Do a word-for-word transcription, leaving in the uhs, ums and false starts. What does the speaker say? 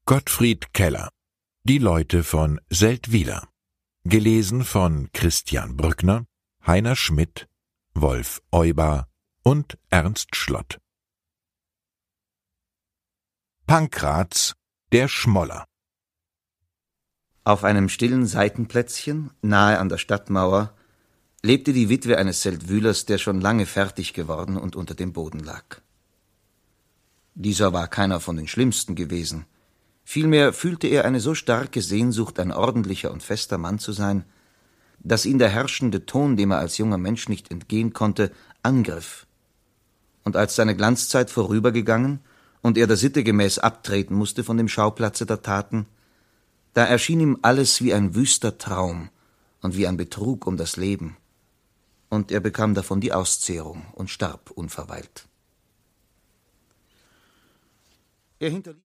Gottfried Keller. Die Leute von Seldwyla. Gelesen von Christian Brückner, Heiner Schmidt, Wolf Euber und Ernst Schlott. Pankraz, der Schmoller. Auf einem stillen Seitenplätzchen, nahe an der Stadtmauer, lebte die Witwe eines Seldwylers, der schon lange fertig geworden und unter dem Boden lag. Dieser war keiner von den Schlimmsten gewesen. Vielmehr fühlte er eine so starke Sehnsucht, ein ordentlicher und fester Mann zu sein, dass ihn der herrschende Ton, dem er als junger Mensch nicht entgehen konnte, angriff. Und als seine Glanzzeit vorübergegangen und er der Sitte gemäß abtreten musste von dem Schauplatze der Taten, da erschien ihm alles wie ein wüster Traum und wie ein Betrug um das Leben, und er bekam davon die Auszehrung und starb unverweilt. Er hinterließ